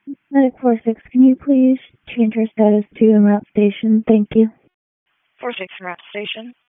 Medic 46, can you please change your status to en route station? Thank you. 46 en route station.